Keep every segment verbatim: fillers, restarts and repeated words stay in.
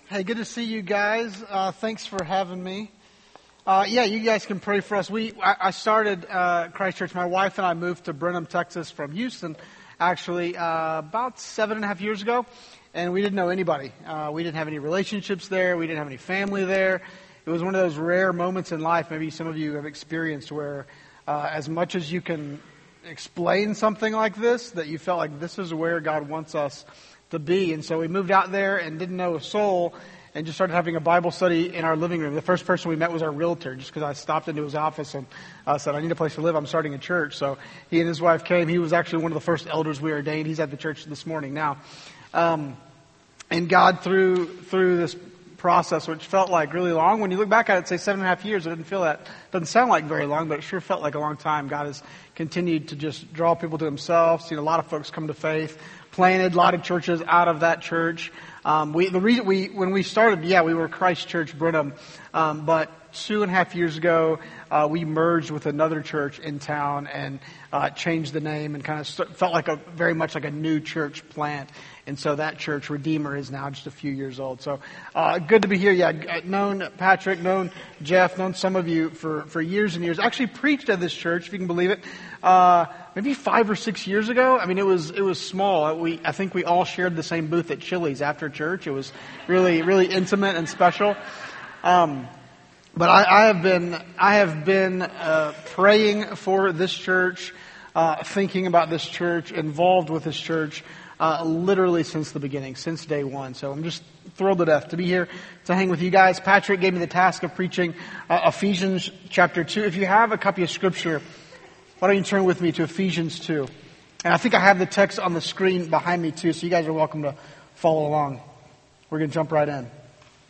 Hey, good to see you guys. Uh, thanks for having me. Uh, yeah, you guys can pray for us. We I, I started uh, Christ Church. My wife and I moved to Brenham, Texas from Houston, actually, uh, about seven and a half years ago. And we didn't know anybody. Uh, we didn't have any relationships there. We didn't have any family there. It was one of those rare moments in life, maybe some of you have experienced, where uh, as much as you can explain something like this, that you felt like this is where God wants us to be. And so we moved out there and didn't know a soul and just started having a Bible study in our living room. The first person we met was our realtor, just because I stopped into his office and uh, said, I need a place to live. I'm starting a church. So he and his wife came. He was actually one of the first elders we ordained. He's at the church this morning now. Um, and God, through through this process, which felt like really long, when you look back at it, say seven and a half years, it didn't feel that, doesn't sound like very long, but it sure felt like a long time. God has continued to just draw people to himself, seen a lot of folks come to faith, planted a lot of churches out of that church. Um, we, the reason we, when we started, yeah, we were Christ Church Brenham, um, but two and a half years ago, uh, we merged with another church in town and uh, changed the name and kind of st- felt like a very much like a new church plant. And so that church, Redeemer, is now just a few years old. So uh, good to be here. Yeah, I've known Patrick, known Jeff, known some of you for, for years and years. Actually preached at this church, if you can believe it, uh, maybe five or six years ago. I mean, it was it was small. We I think we all shared the same booth at Chili's after church. It was really really intimate and special. Um, but I, I have been I have been uh, praying for this church, uh, thinking about this church, involved with this church. Uh, literally since the beginning, since day one. So I'm just thrilled to death to be here to hang with you guys. Patrick gave me the task of preaching uh, Ephesians chapter two. If you have a copy of Scripture, why don't you turn with me to Ephesians two? And I think I have the text on the screen behind me too, so you guys are welcome to follow along. We're going to jump right in.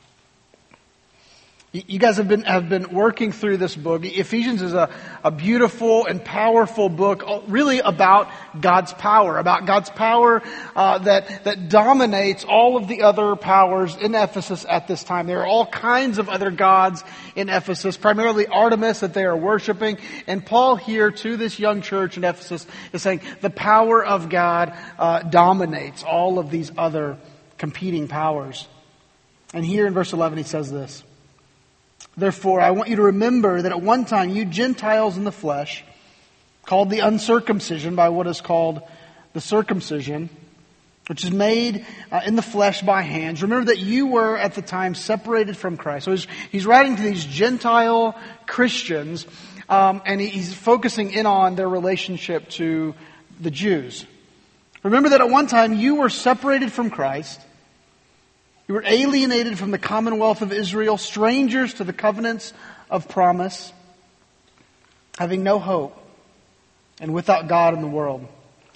You guys have been have been working through this book. Ephesians is a, a beautiful and powerful book, really about God's power, about God's power uh, that that dominates all of the other powers in Ephesus at this time. There are all kinds of other gods in Ephesus, primarily Artemis that they are worshiping. And Paul here to this young church in Ephesus is saying the power of God uh, dominates all of these other competing powers. And here in verse eleven he says this. Therefore, I want you to remember that at one time you Gentiles in the flesh, called the uncircumcision by what is called the circumcision, which is made uh, in the flesh by hands. Remember that you were at the time separated from Christ. So he's, he's writing to these Gentile Christians, um, and he's focusing in on their relationship to the Jews. Remember that at one time you were separated from Christ. You were alienated from the commonwealth of Israel, strangers to the covenants of promise, having no hope, and without God in the world.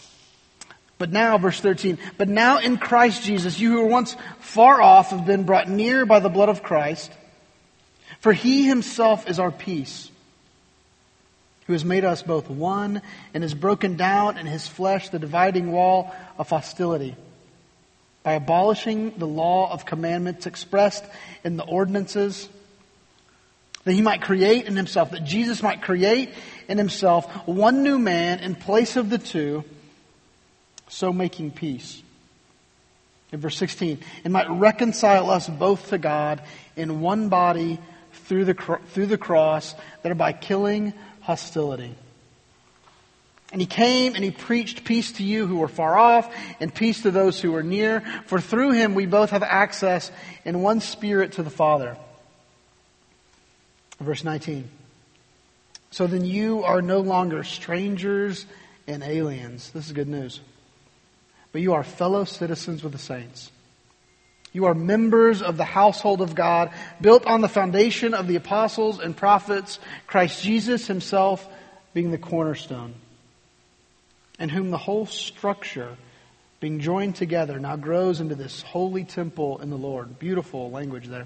But now, verse thirteen, but now in Christ Jesus, you who were once far off have been brought near by the blood of Christ, for he himself is our peace, who has made us both one and has broken down in his flesh the dividing wall of hostility, by abolishing the law of commandments expressed in the ordinances, that he might create in himself, that Jesus might create in himself one new man in place of the two, so making peace. In verse sixteen, and might reconcile us both to God in one body through the through the cross, that by killing hostility. And he came and he preached peace to you who were far off and peace to those who were near. For through him we both have access in one spirit to the Father. Verse nineteen. So then you are no longer strangers and aliens. This is good news. But you are fellow citizens with the saints. You are members of the household of God, built on the foundation of the apostles and prophets, Christ Jesus himself being the cornerstone, in whom the whole structure, being joined together, now grows into this holy temple in the Lord. Beautiful language there.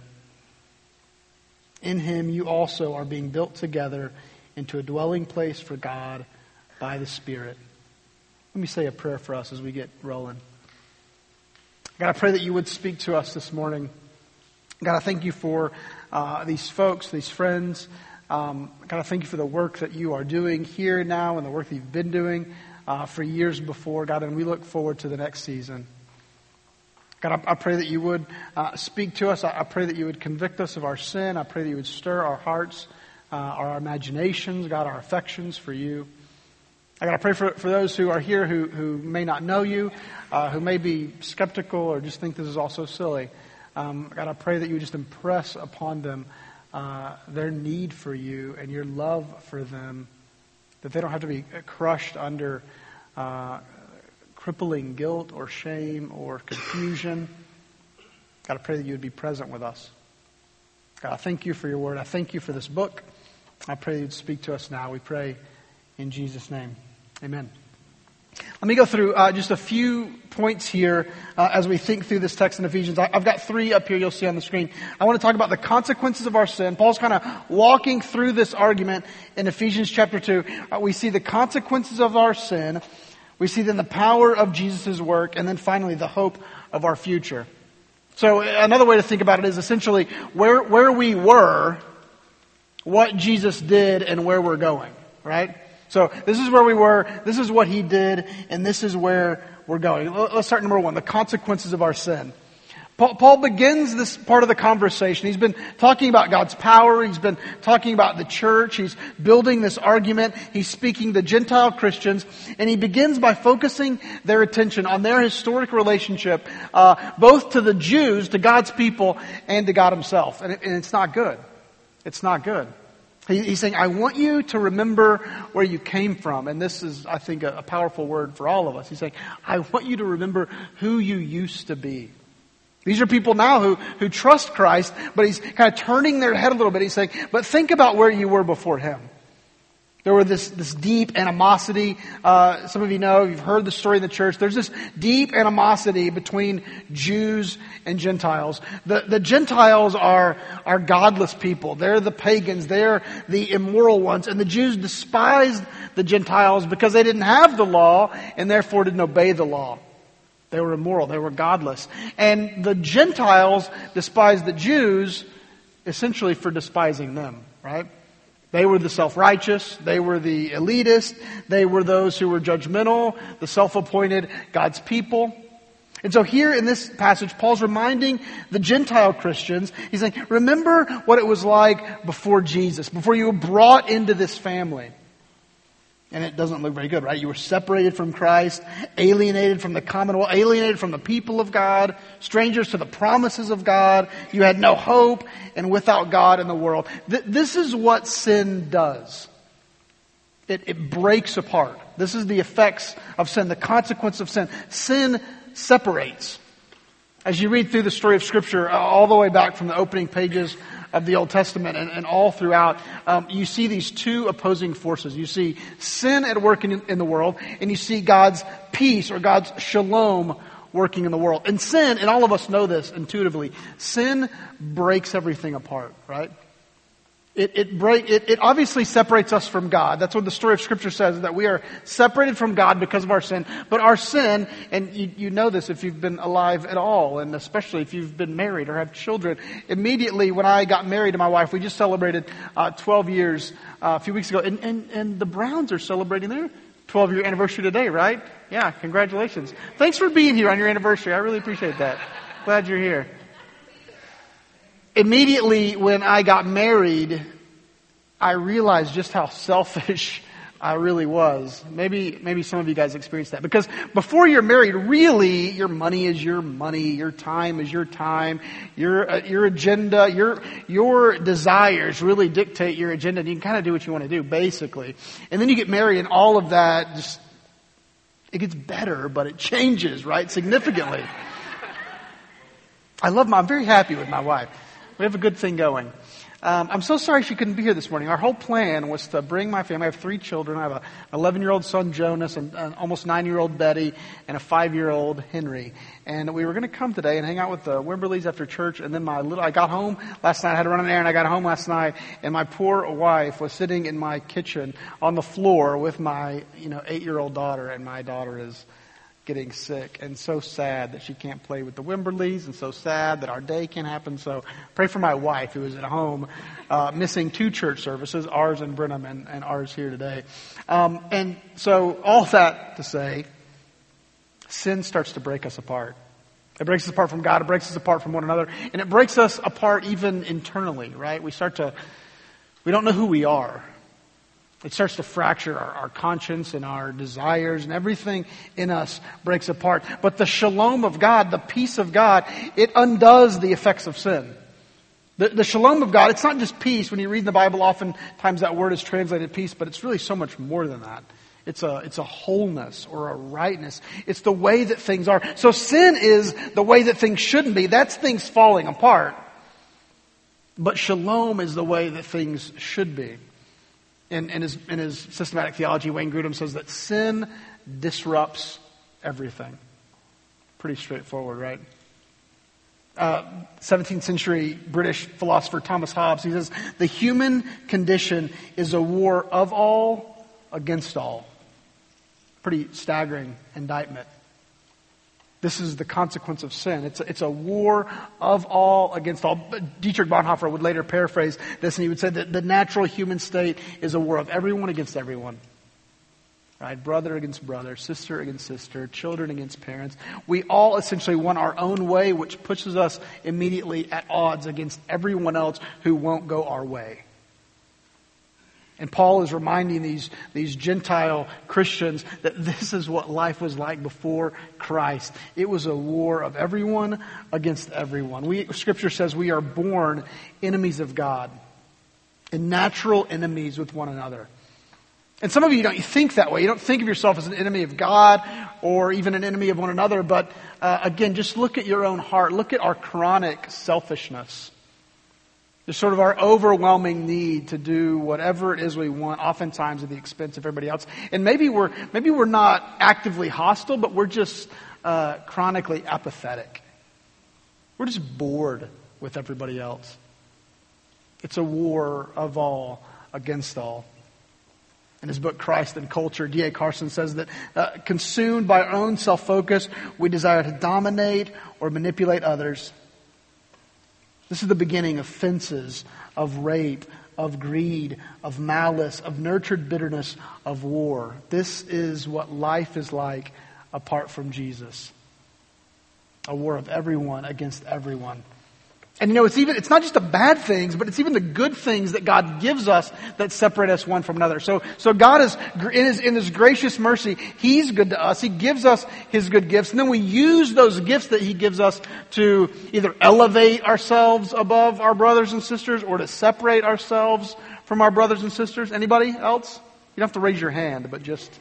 In him you also are being built together into a dwelling place for God by the Spirit. Let me say a prayer for us as we get rolling. God, I pray that you would speak to us this morning. God, I thank you for uh, these folks, these friends. Um, God, I thank you for the work that you are doing here now and the work that you've been doing Uh, for years before, God, and we look forward to the next season. God, I, I pray that you would uh, speak to us. I, I pray that you would convict us of our sin. I pray that you would stir our hearts, uh, our imaginations, God, our affections for you. I God, I pray for, for those who are here who, who may not know you, uh, who may be skeptical or just think this is all so silly. Um, God, I pray that you would just impress upon them uh, their need for you and your love for them, that they don't have to be crushed under uh, crippling guilt or shame or confusion. God, I pray that you would be present with us. God, I thank you for your word. I thank you for this book. I pray you'd speak to us now. We pray in Jesus' name. Amen. Let me go through uh, just a few points here uh, as we think through this text in Ephesians. I, I've got three up here you'll see on the screen. I want to talk about the consequences of our sin. Paul's kind of walking through this argument in Ephesians chapter two. Uh, we see the consequences of our sin. We see then the power of Jesus' work, and then finally the hope of our future. So another way to think about it is essentially where where we were, what Jesus did, and where we're going, right? So this is where we were, this is what he did, and this is where we're going. Let's start number one, the consequences of our sin. Paul begins this part of the conversation. He's been talking about God's power. He's been talking about the church. He's building this argument. He's speaking to Gentile Christians. And he begins by focusing their attention on their historic relationship, uh, both to the Jews, to God's people, and to God himself. And, it, and it's not good. It's not good. He, he's saying, I want you to remember where you came from. And this is, I think, a, a powerful word for all of us. He's saying, I want you to remember who you used to be. These are people now who, who trust Christ, but he's kind of turning their head a little bit. He's saying, but think about where you were before him. There were this, this deep animosity. Uh, some of you know, you've heard the story in the church. There's this deep animosity between Jews and Gentiles. The, the Gentiles are, are godless people. They're the pagans. They're the immoral ones. And the Jews despised the Gentiles because they didn't have the law and therefore didn't obey the law. They were immoral. They were godless. And the Gentiles despised the Jews essentially for despising them, right? They were the self-righteous. They were the elitist. They were those who were judgmental, the self-appointed God's people. And so here in this passage, Paul's reminding the Gentile Christians, he's saying, remember what it was like before Jesus, before you were brought into this family. And it doesn't look very good, right? You were separated from Christ, alienated from the commonwealth, alienated from the people of God, strangers to the promises of God. You had no hope and without God in the world. Th- this is what sin does. It, it breaks apart. This is the effects of sin, the consequence of sin. Sin separates. As you read through the story of Scripture, uh, all the way back from the opening pages of the Old Testament and, and all throughout, um, you see these two opposing forces. You see sin at work in, in the world, and you see God's peace or God's shalom working in the world. And sin, and all of us know this intuitively, sin breaks everything apart, right? It, it, break, it, it obviously separates us from God. That's what the story of Scripture says, that we are separated from God because of our sin. But our sin, and you, you know this if you've been alive at all, and especially if you've been married or have children. Immediately when I got married to my wife, we just celebrated uh, twelve years uh, a few weeks ago. And, and, and the Browns are celebrating their twelve-year anniversary today, right? Yeah, congratulations. Thanks for being here on your anniversary. I really appreciate that. Glad you're here. Immediately when I got married, I realized just how selfish I really was. Maybe, maybe some of you guys experienced that. Because before you're married, really, your money is your money, your time is your time, your uh, your agenda, your your desires really dictate your agenda, and you can kind of do what you want to do, basically. And then you get married, and all of that just it gets better, but it changes, right, significantly. I love my. I'm very happy with my wife. We have a good thing going. Um, I'm so sorry she couldn't be here this morning. Our whole plan was to bring my family. I have three children. I have an eleven-year-old son, Jonas, and an almost nine-year-old Betty, and a five-year-old Henry. And we were going to come today and hang out with the Wimberleys after church. And then my little, I got home last night. I had to run an errand. I got home last night, and my poor wife was sitting in my kitchen on the floor with my, you know, eight-year-old daughter, and my daughter is getting sick, and so sad that she can't play with the Wimberleys, and so sad that our day can't happen. So pray for my wife, who is at home, uh, missing two church services, ours in Brenham and, and ours here today. Um, and so all that to say, sin starts to break us apart. It breaks us apart from God. It breaks us apart from one another. And it breaks us apart even internally, right? We start to, we don't know who we are. It starts to fracture our, our conscience and our desires, and everything in us breaks apart. But the shalom of God, the peace of God, it undoes the effects of sin. The, the shalom of God, it's not just peace. When you read in the Bible, oftentimes that word is translated peace, but it's really so much more than that. It's a, it's a wholeness or a rightness. It's the way that things are. So sin is the way that things shouldn't be. That's things falling apart. But shalom is the way that things should be. In, in, his, in his systematic theology, Wayne Grudem says that sin disrupts everything. Pretty straightforward, right? Uh, seventeenth century British philosopher Thomas Hobbes, he says, the human condition is a war of all against all. Pretty staggering indictment. This is the consequence of sin. It's a, it's a war of all against all. Dietrich Bonhoeffer would later paraphrase this, and he would say that the natural human state is a war of everyone against everyone. Right? Brother against brother, sister against sister, children against parents. We all essentially want our own way, which pushes us immediately at odds against everyone else who won't go our way. And Paul is reminding these, these Gentile Christians that this is what life was like before Christ. It was a war of everyone against everyone. We, Scripture says we are born enemies of God and natural enemies with one another. And some of you don't think that way. You don't think of yourself as an enemy of God or even an enemy of one another. But uh, again, just look at your own heart. Look at our chronic selfishness. There's sort of our overwhelming need to do whatever it is we want, oftentimes at the expense of everybody else. And maybe we're maybe we're not actively hostile, but we're just uh, chronically apathetic. We're just bored with everybody else. It's a war of all against all. In his book, Christ and Culture, D A Carson says that uh, consumed by our own self-focus, we desire to dominate or manipulate others. This is the beginning of fences, of rape, of greed, of malice, of nurtured bitterness, of war. This is what life is like apart from Jesus. A war of everyone against everyone. And you know, it's even, it's not just the bad things, but it's even the good things that God gives us that separate us one from another. So, so God is, in His, in His gracious mercy, He's good to us. He gives us His good gifts. And then we use those gifts that He gives us to either elevate ourselves above our brothers and sisters or to separate ourselves from our brothers and sisters. Anybody else? You don't have to raise your hand, but just...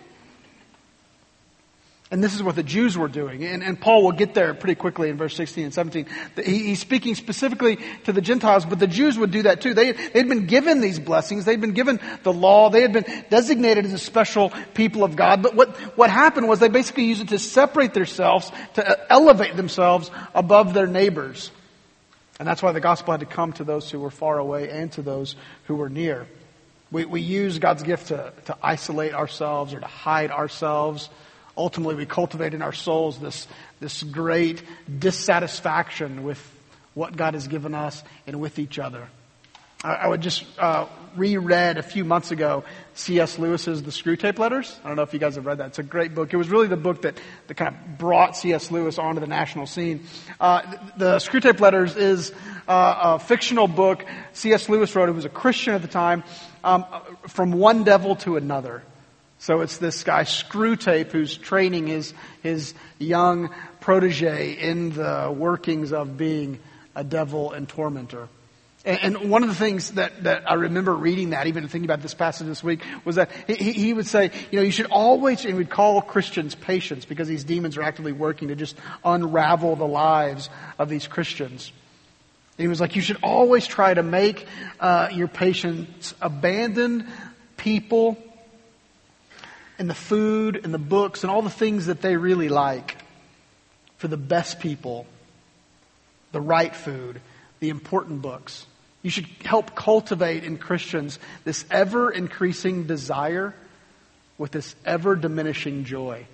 And this is what the Jews were doing. And, and Paul will get there pretty quickly in verse sixteen and seventeen. He, he's speaking specifically to the Gentiles, but the Jews would do that too. They, they'd been given these blessings. They'd been given the law. They had been designated as a special people of God. But what, what happened was they basically used it to separate themselves, to elevate themselves above their neighbors. And that's why the gospel had to come to those who were far away and to those who were near. We, we use God's gift to, to isolate ourselves or to hide ourselves. Ultimately, we cultivate in our souls this, this great dissatisfaction with what God has given us and with each other. I, I would just uh, reread a few months ago C S Lewis's The Screwtape Letters. I don't know if you guys have read that. It's a great book. It was really the book that, that kind of brought C S Lewis onto the national scene. Uh, the Screwtape Letters is uh, a fictional book C S Lewis wrote. He was a Christian at the time. Um, from one devil to another. So it's this guy, Screwtape, who's training his his young protege in the workings of being a devil and tormentor. And, and one of the things that, that I remember reading that, even thinking about this passage this week, was that he, he would say, you know, you should always, and we'd call Christians patients because these demons are actively working to just unravel the lives of these Christians. And he was like, you should always try to make uh, your patients abandon people and the food and the books and all the things that they really like for the best people, the right food, the important books. You should help cultivate in Christians this ever-increasing desire with this ever-diminishing joy.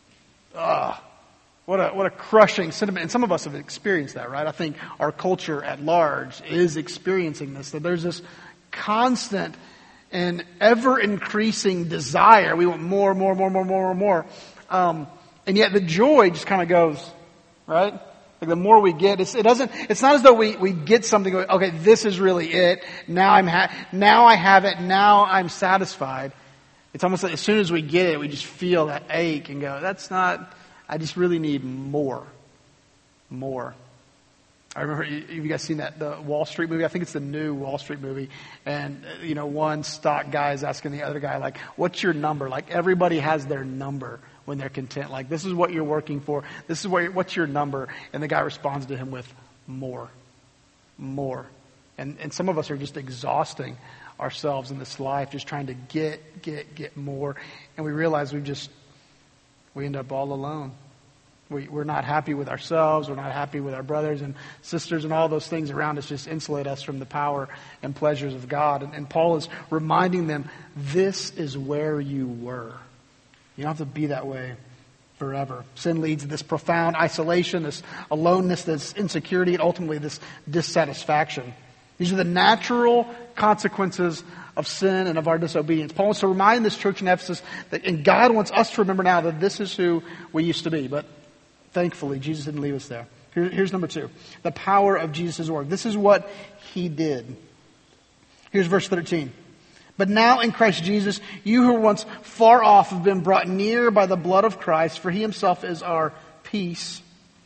Ugh. What a, what a crushing sentiment. And some of us have experienced that, right? I think our culture at large is experiencing this. That there's this constant and ever-increasing desire. We want more, more, more, more, more, more, more. Um, and yet the joy just kind of goes, right? Like the more we get, it's, it doesn't, it's not as though we, we get something, okay, this is really it. Now I'm ha- now I have it. Now I'm satisfied. It's almost like as soon as we get it, we just feel that ache and go, that's not, I just really need more. More. I remember, you guys seen that, the Wall Street movie? I think it's the new Wall Street movie. And, you know, one stock guy is asking the other guy, like, what's your number? Like, everybody has their number when they're content. Like, this is what you're working for. This is what, what's your number? And the guy responds to him with more. More. And, and some of us are just exhausting ourselves in this life, just trying to get, get, get more. And we realize we just, we end up all alone. We, we're not happy with ourselves. We're not happy with our brothers and sisters, and all those things around us just insulate us from the power and pleasures of God. And, and Paul is reminding them, this is where you were. You don't have to be that way forever. Sin leads to this profound isolation, this aloneness, this insecurity, and ultimately this dissatisfaction. These are the natural consequences of sin and of our disobedience. Paul wants to remind this church in Ephesus that, and God wants us to remember now that this is who we used to be. But thankfully, Jesus didn't leave us there. Here, here's number two. The power of Jesus' work. This is what He did. Here's verse thirteen. But now in Christ Jesus, you who were once far off have been brought near by the blood of Christ, for He Himself is our peace,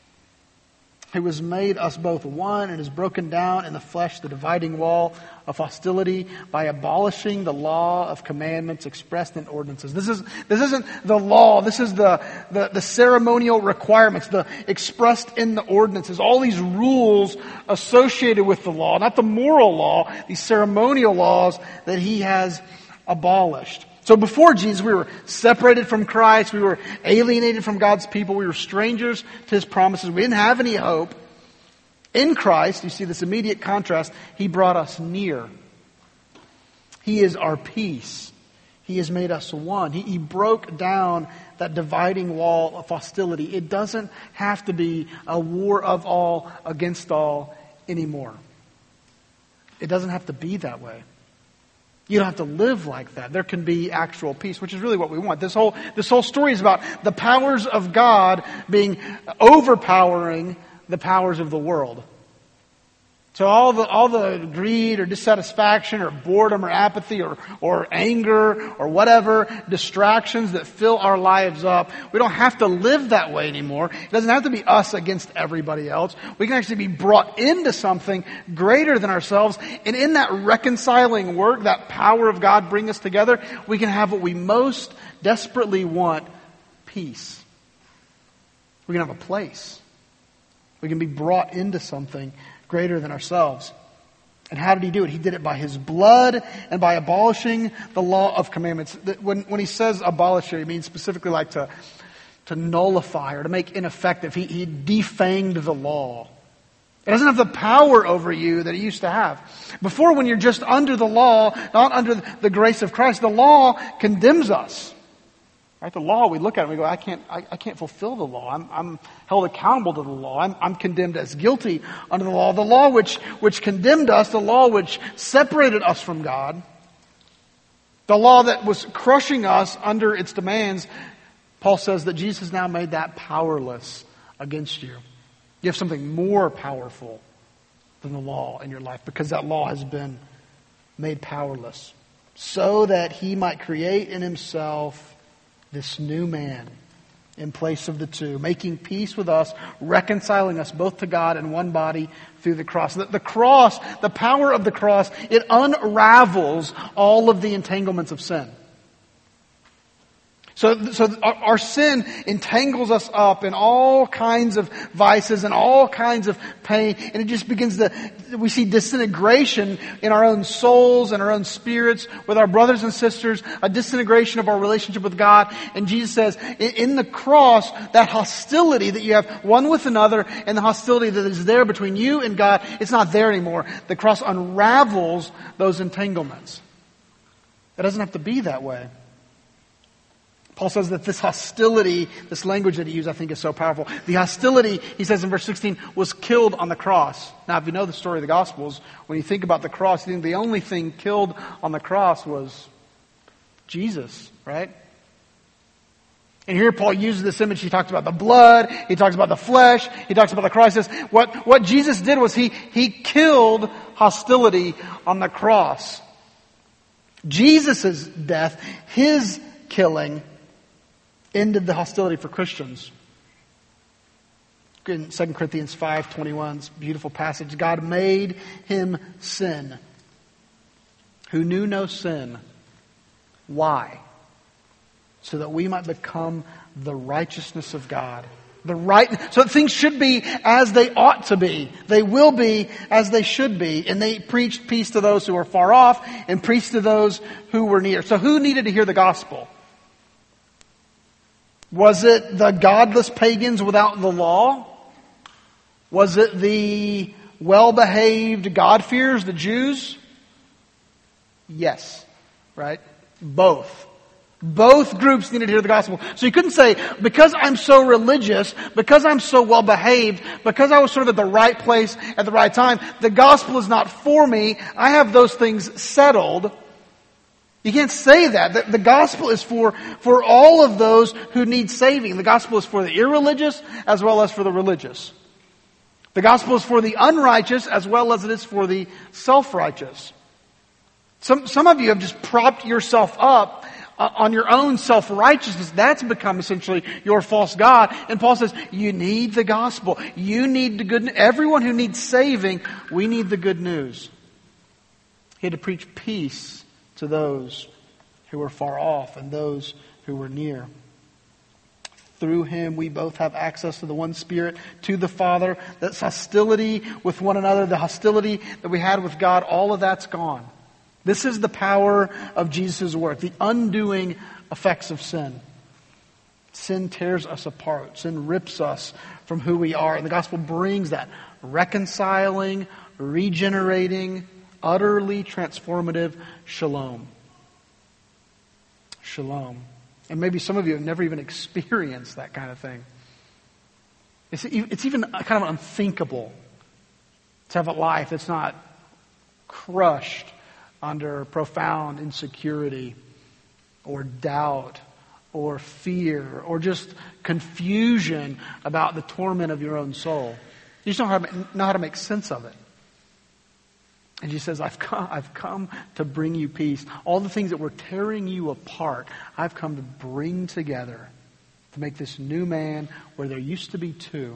who has made us both one and has broken down in the flesh the dividing wall of hostility by abolishing the law of commandments expressed in ordinances. This is this isn't the law. This is the, the, the ceremonial requirements, the expressed in the ordinances. All these rules associated with the law, not the moral law, these ceremonial laws that He has abolished. So before Jesus, we were separated from Christ. We were alienated from God's people. We were strangers to His promises. We didn't have any hope. In Christ, you see this immediate contrast, He brought us near. He is our peace. He has made us one. He, he broke down that dividing wall of hostility. It doesn't have to be a war of all against all anymore. It doesn't have to be that way. You don't have to live like that. There can be actual peace, which is really what we want. This whole, this whole story is about the powers of God being overpowering the powers of the world. So all the, all the greed or dissatisfaction or boredom or apathy or, or anger or whatever distractions that fill our lives up, we don't have to live that way anymore. It doesn't have to be us against everybody else. We can actually be brought into something greater than ourselves. And in that reconciling work, that power of God bring us together, we can have what we most desperately want, peace. We can have a place. We can be brought into something greater than ourselves. And how did He do it? He did it by His blood and by abolishing the law of commandments. When, when He says abolish it, He means specifically like to, to nullify or to make ineffective. He, he defanged the law. It doesn't have the power over you that it used to have. Before, when you're just under the law, not under the grace of Christ, the law condemns us. Right? The law, we look at it and we go, I can't, I, I can't fulfill the law. I'm, I'm held accountable to the law. I'm, I'm condemned as guilty under the law. The law which, which condemned us, the law which separated us from God, the law that was crushing us under its demands, Paul says that Jesus now made that powerless against you. You have something more powerful than the law in your life because that law has been made powerless, so that He might create in Himself this new man in place of the two, making peace with us, reconciling us both to God in one body through the cross. The, the cross, the power of the cross, it unravels all of the entanglements of sin. So, so our, our sin entangles us up in all kinds of vices and all kinds of pain, and it just begins to, we see disintegration in our own souls and our own spirits with our brothers and sisters, a disintegration of our relationship with God. And Jesus says, in, in the cross, that hostility that you have one with another and the hostility that is there between you and God, it's not there anymore. The cross unravels those entanglements. It doesn't have to be that way. Paul says that this hostility, this language that he used, I think is so powerful. The hostility, he says in verse sixteen, was killed on the cross. Now, if you know the story of the Gospels, when you think about the cross, you think the only thing killed on the cross was Jesus, right? And here Paul uses this image. He talks about the blood. He talks about the flesh. He talks about the cross. He says, What, what Jesus did was he, he killed hostility on the cross. Jesus' death, his killing, ended the hostility for Christians. In Second Corinthians five twenty-one, this beautiful passage, God made him sin who knew no sin. Why? So that we might become the righteousness of God. The right, so that things should be as they ought to be. They will be as they should be. And they preached peace to those who were far off and peace to those who were near. So who needed to hear the gospel? Was it the godless pagans without the law? Was it the well-behaved God-fearers, the Jews? Yes. Right? Both. Both groups needed to hear the gospel. So you couldn't say, because I'm so religious, because I'm so well behaved, because I was sort of at the right place at the right time, the gospel is not for me. I have those things settled. You can't say that. The, the gospel is for, for all of those who need saving. The gospel is for the irreligious as well as for the religious. The gospel is for the unrighteous as well as it is for the self-righteous. Some, some of you have just propped yourself up on your own self-righteousness. That's become essentially your false God. And Paul says, you need the gospel. You need the good news. Everyone who needs saving, we need the good news. He had to preach peace to those who were far off and those who were near. Through him, we both have access to the one Spirit, to the Father. That's hostility with one another, the hostility that we had with God, all of that's gone. This is the power of Jesus' work, the undoing effects of sin. Sin tears us apart. Sin rips us from who we are. And the gospel brings that reconciling, regenerating, utterly transformative shalom. Shalom. And maybe some of you have never even experienced that kind of thing. It's, it's even kind of unthinkable to have a life that's not crushed under profound insecurity or doubt or fear or just confusion about the torment of your own soul. You just don't know how to, know how to make sense of it. And he says, I've come, I've come to bring you peace. All the things that were tearing you apart, I've come to bring together to make this new man where there used to be two.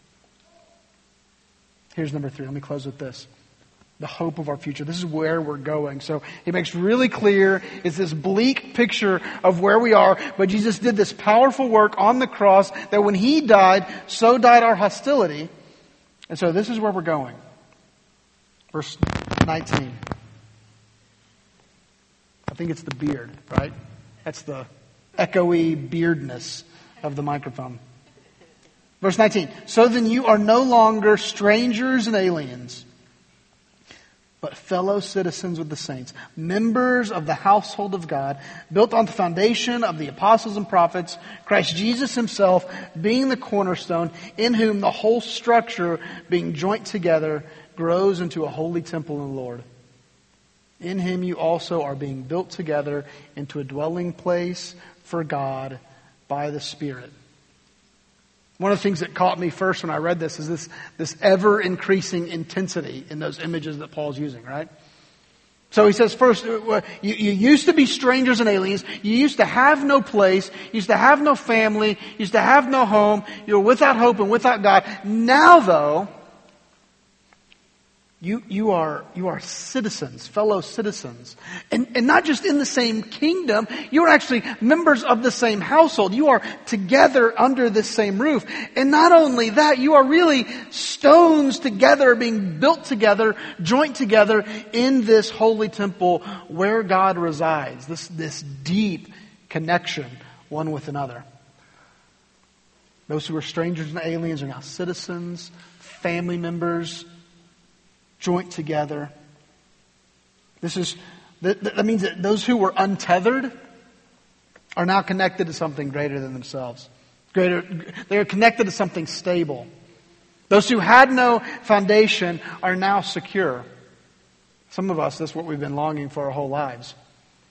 Here's number three. Let me close with this. The hope of our future. This is where we're going. So he makes really clear it's this bleak picture of where we are. But Jesus did this powerful work on the cross that when he died, so died our hostility. And so this is where we're going. Verse nineteen. I think it's the beard, right? That's the echoey beardness of the microphone. Verse nineteen. So then you are no longer strangers and aliens, but fellow citizens with the saints, members of the household of God, built on the foundation of the apostles and prophets, Christ Jesus himself being the cornerstone, in whom the whole structure, being joined together, grows into a holy temple in the Lord. In him you also are being built together into a dwelling place for God by the Spirit. One of the things that caught me first when I read this is this, this ever-increasing intensity in those images that Paul's using, right? So he says first, you, you used to be strangers and aliens. You used to have no place. You used to have no family. You used to have no home. You were without hope and without God. Now, though, You, you are, you are citizens, fellow citizens. And, and not just in the same kingdom, you are actually members of the same household. You are together under this same roof. And not only that, you are really stones together, being built together, joined together in this holy temple where God resides. This, this deep connection one with another. Those who are strangers and aliens are now citizens, family members, joint together. This is that, that means that those who were untethered are now connected to something greater than themselves. Greater, they are connected to something stable. Those who had no foundation are now secure. Some of us, that's what we've been longing for our whole lives.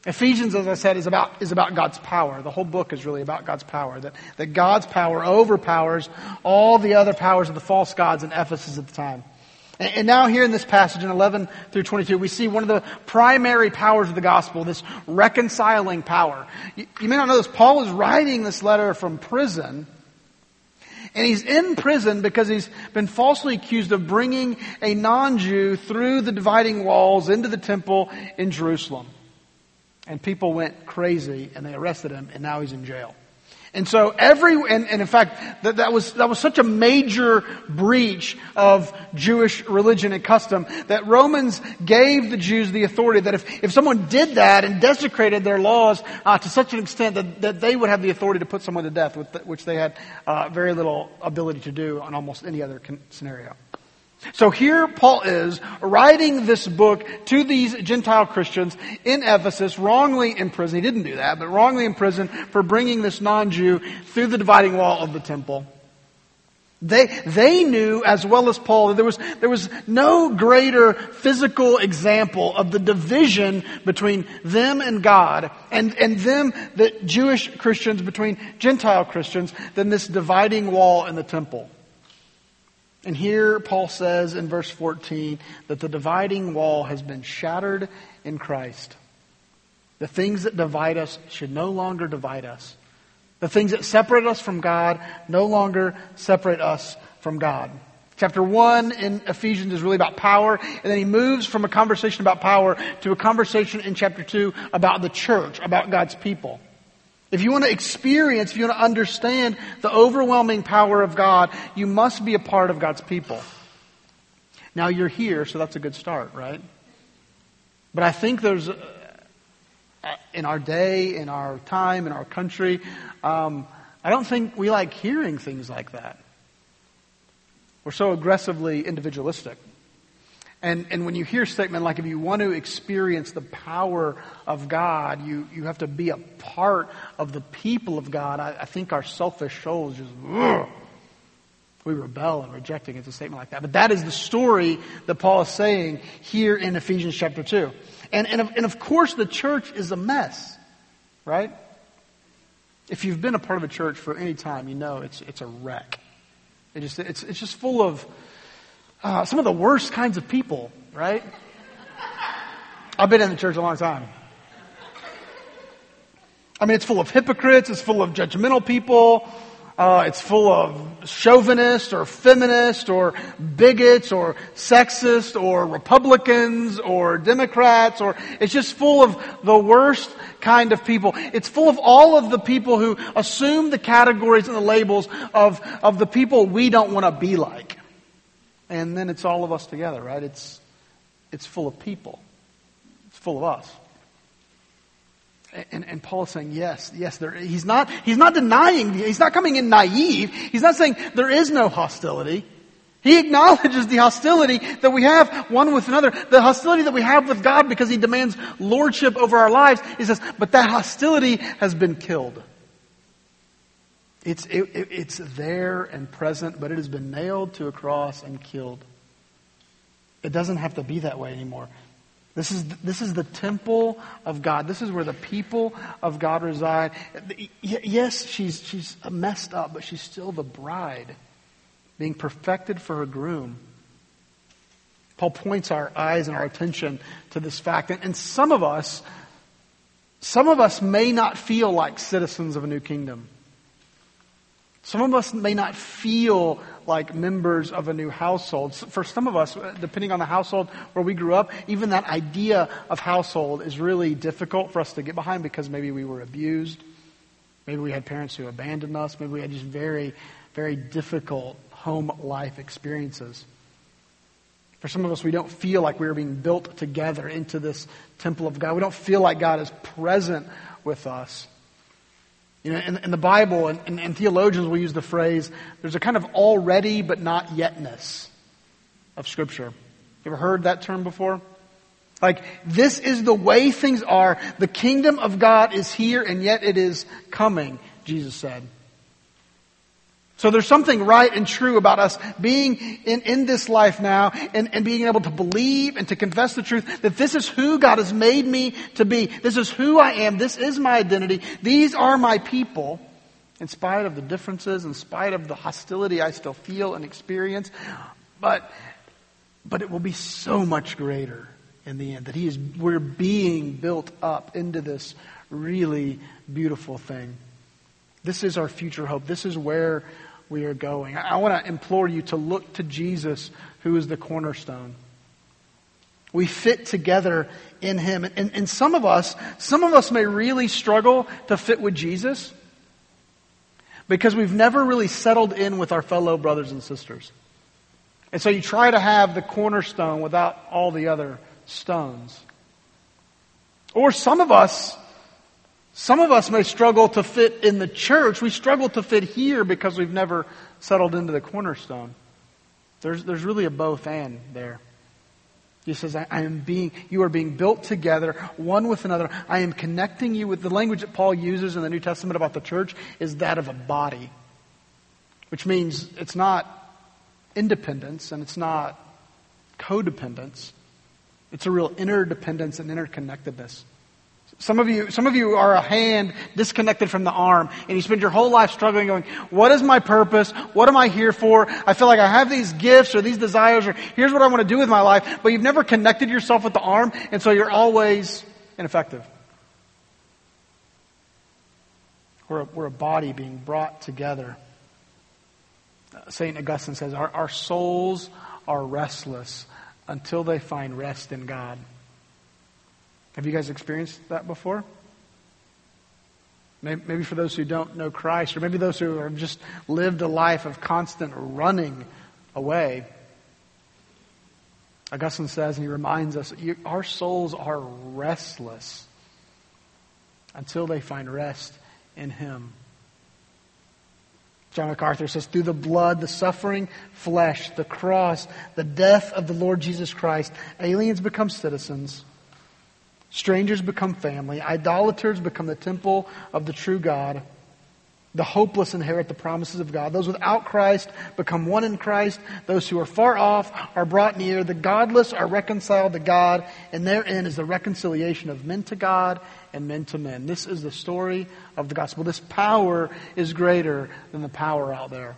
Ephesians, as I said, is about, is about God's power. The whole book is really about God's power. That, that God's power overpowers all the other powers of the false gods in Ephesus at the time. And, and now here in this passage in eleven through twenty-two, we see one of the primary powers of the gospel, this reconciling power. You, you may not know this, Paul is writing this letter from prison. And he's in prison because he's been falsely accused of bringing a non-Jew through the dividing walls into the temple in Jerusalem. And people went crazy and they arrested him, and now he's in jail. And so every, and, and in fact, that, that was, that was such a major breach of Jewish religion and custom that Romans gave the Jews the authority that if, if someone did that and desecrated their laws uh, to such an extent that, that they would have the authority to put someone to death, with the, which they had uh, very little ability to do on almost any other con- scenario. So here Paul is writing this book to these Gentile Christians in Ephesus, wrongly in prison. He didn't do that, but wrongly in prison for bringing this non-Jew through the dividing wall of the temple. They, they knew, as well as Paul, that there was, there was no greater physical example of the division between them and God and, and them, the Jewish Christians, between Gentile Christians, than this dividing wall in the temple. And here Paul says in verse fourteen that the dividing wall has been shattered in Christ. The things that divide us should no longer divide us. The things that separate us from God no longer separate us from God. Chapter one in Ephesians is really about power, and then he moves from a conversation about power to a conversation in chapter two about the church, about God's people. If you want to experience, if you want to understand the overwhelming power of God, you must be a part of God's people. Now you're here, so that's a good start, right? But I think there's, uh, in our day, in our time, in our country, um, I don't think we like hearing things like that. We're so aggressively individualistic. And, and when you hear a statement like, if you want to experience the power of God, you, you have to be a part of the people of God, I, I think our selfish souls just, ugh, we rebel and reject against a statement like that. But that is the story that Paul is saying here in Ephesians chapter two. And, and, of, and of course the church is a mess, right? If you've been a part of a church for any time, you know it's, it's a wreck. It just, it's, it's just full of Uh, some of the worst kinds of people, right? I've been in the church a long time. I mean, it's full of hypocrites. It's full of judgmental people. Uh, it's full of chauvinists or feminists or bigots or sexists or Republicans or Democrats, or it's just full of the worst kind of people. It's full of all of the people who assume the categories and the labels of, of the people we don't want to be like. And then it's all of us together, right? It's it's full of people. It's full of us. And, and Paul is saying, yes, yes, there, he's not, he's not denying, he's not coming in naive. He's not saying there is no hostility. He acknowledges the hostility that we have one with another, the hostility that we have with God because he demands lordship over our lives. He says, but that hostility has been killed. It's, it, it, it's there and present, but it has been nailed to a cross and killed. It doesn't have to be that way anymore. This is, this is the temple of God. This is where the people of God reside. Yes, she's, she's messed up, but she's still the bride, being perfected for her groom. Paul points our eyes and our attention to this fact. And, and some of us, some of us may not feel like citizens of a new kingdom. Some of us may not feel like members of a new household. For some of us, depending on the household where we grew up, even that idea of household is really difficult for us to get behind because maybe we were abused. Maybe we had parents who abandoned us. Maybe we had just very, very difficult home life experiences. For some of us, we don't feel like we are being built together into this temple of God. We don't feel like God is present with us. You know, in, in the Bible, and, and, and theologians will use the phrase, there's a kind of already but not yetness of Scripture. You ever heard that term before? Like, this is the way things are. The kingdom of God is here, and yet it is coming, Jesus said. So there's something right and true about us being in, in this life now and, and being able to believe and to confess the truth that this is who God has made me to be. This is who I am. This is my identity. These are my people. In spite of the differences, in spite of the hostility I still feel and experience. But, but it will be so much greater in the end that he is, we're being built up into this really beautiful thing. This is our future hope. This is where we are going. I want to implore you to look to Jesus, who is the cornerstone. We fit together in him. And, and some of us, some of us may really struggle to fit with Jesus because we've never really settled in with our fellow brothers and sisters. And so you try to have the cornerstone without all the other stones. Or some of us, some of us may struggle to fit in the church. We struggle to fit here because we've never settled into the cornerstone. There's, there's really a both and there. He says, I, I am being, you are being built together, one with another. I am connecting you with the language that Paul uses in the New Testament about the church is that of a body. Which means it's not independence and it's not codependence. It's a real interdependence and interconnectedness. Some of you, some of you are a hand disconnected from the arm, and you spend your whole life struggling going, what is my purpose? What am I here for? I feel like I have these gifts or these desires, or here's what I want to do with my life, but you've never connected yourself with the arm, and so you're always ineffective. We're a, we're a body being brought together. Saint Augustine says, our, our souls are restless until they find rest in God. Have you guys experienced that before? Maybe for those who don't know Christ, or maybe those who have just lived a life of constant running away. Augustine says, and he reminds us, our souls are restless until they find rest in him. John MacArthur says, through the blood, the suffering flesh, the cross, the death of the Lord Jesus Christ, aliens become citizens. Strangers become family. Idolaters become the temple of the true God. The hopeless inherit the promises of God. Those without Christ become one in Christ. Those who are far off are brought near. The godless are reconciled to God. And therein is the reconciliation of men to God and men to men. This is the story of the gospel. This power is greater than the power out there.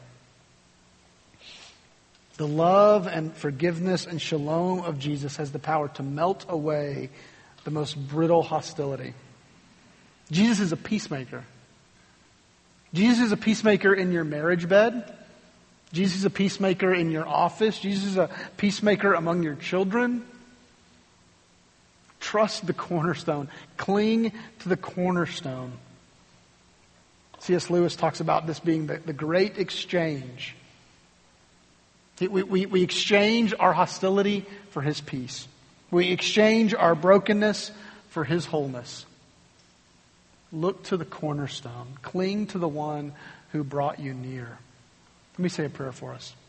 The love and forgiveness and shalom of Jesus has the power to melt away the most brittle hostility. Jesus is a peacemaker. Jesus is a peacemaker in your marriage bed. Jesus is a peacemaker in your office. Jesus is a peacemaker among your children. Trust the cornerstone. Cling to the cornerstone. C S Lewis talks about this being the, the great exchange. We, we, we exchange our hostility for his peace. We exchange our brokenness for his wholeness. Look to the cornerstone. Cling to the one who brought you near. Let me say a prayer for us.